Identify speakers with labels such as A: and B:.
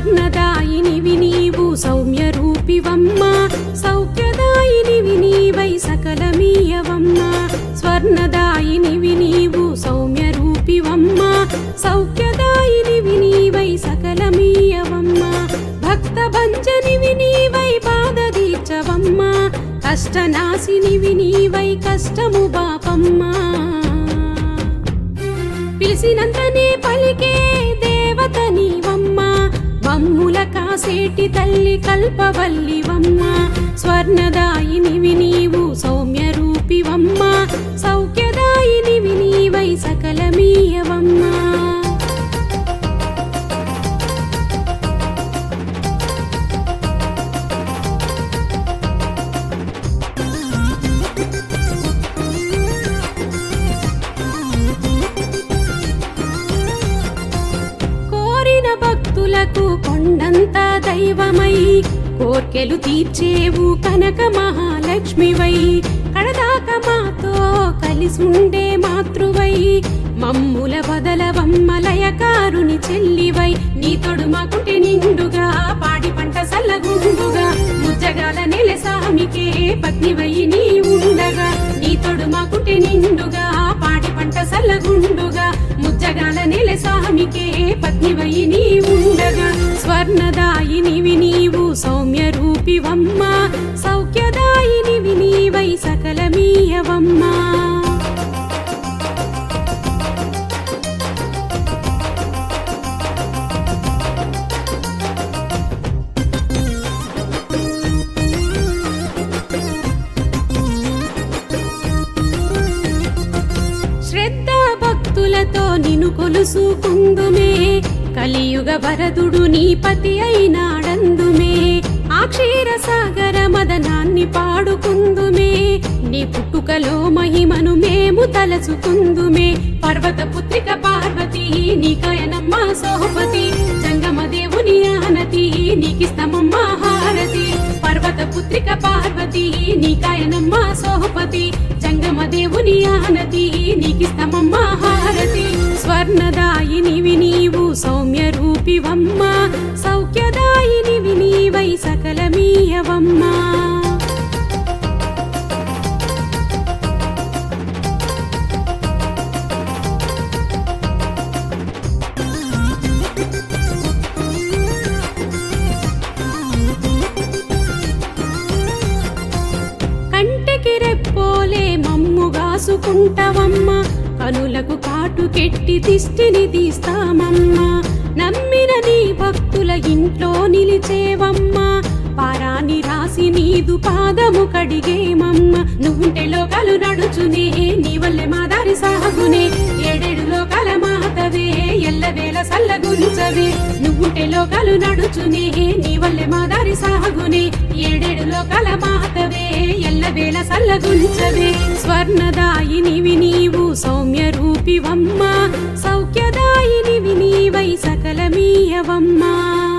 A: స్వర్ణదాయినివి నీవు సౌమ్య రూపివమ్మ సౌఖ్యదాయినివి నీవై సకలమీయవమ్మ స్వర్ణదాయినివి నీవు సౌమ్య రూపివమ్మ సౌఖ్యదాయినివి నీవై సకలమీయవమ్మ భక్త భంజనివి నీవై బాధ తీర్చవమ్మ కష్టనాశినివి నీవై కష్టము బాపమ్మ పిలిసినంతనే పలికే దేవత నీవమ్మ మమ్ముల కాసేటి తల్లి కల్పవల్లివమ్మ స్వర్ణదాయినివి నీవు సౌమ్య రూపివమ్మ సౌఖ్యదాయినివి నీవై సకలమీయవమ్మ భక్తులకు కొండంత దైవమై కోర్కెలు తీర్చేవు కనక మహాలక్ష్మివై కడదాక మాతో కలిసుండే మాతృవై మమ్ముల వదలవమ్మలయకారుని చెల్లివై నీ తోడు మాకుంటే నిండుగా పాడి పంట సల్లగుండుగా ముజ్జగాల నెల సామికే పత్నివై నీ ఉండగా నీ తోడు మాకుంటే నిండుగా పాడి పంట సల్లగుండుగా ముజ్జగాల నెల సామికే పత్నివై నీ ఉండగా స్వర్ణదాయినివి నీవు సౌమ్య రూపివమ్మ సౌఖ్యదాయినివి నీవై సకలమీయవమ్మ భక్తులతో నిను కొలుసుకుందుమే కలియుగ వరదుడు నీ పతి అయినాడందుమే ఆ క్షీరసాగర మదనాన్ని పాడుకుందుమే నీ పుట్టుకలో మహిమను మేము తలచుకుందుమే పర్వత పుత్రిక పార్వతి నీకాయనమ్మ సోపతి జంగమదేవుని ఆనతి నీకిస్తమమ్మ హారతి పర్వత పుత్రిక పార్వతి నీకాయనమ్మ సోపతి జంగమదేవుని ఆనతి నీకిస్తమమ్మ హారతి స్వర్ణదాయినివి నీవు సౌమ్య రూపివమ్మ సౌఖ్యదాయినివి నీవై సకలమీయవమ్మ కంటికి రెప్పోలే మమ్ముగాసుకుంటవమ్మ కనులకు కాటు కెట్టి దిష్టిని తీస్తామమ్మ నమ్మిన నీ భక్తుల ఇంట్లో నిలిచేవమ్మ పారాని రాసి నీదు పాదము కడిగేమమ్మ నువ్వుంటే లోకాలు నడుచునే నీ వల్లే మా దారి సాగునే ఏడేడు లోకాల మాతవే ఎల్లవేళ సల్లగుంచవే నువ్వుంటే లోకాలు నడుచునే నీ వల్లే మా దారి సాగునే ఏడేడు లోకాల మాతవే ఎల్లవేళ సల్లగుంచవే స్వర్ణదాయినివి నీవు సౌమ్య రూపివమ్మ సౌఖ్యదాయినివి నీవై సకలమీయవమ్మ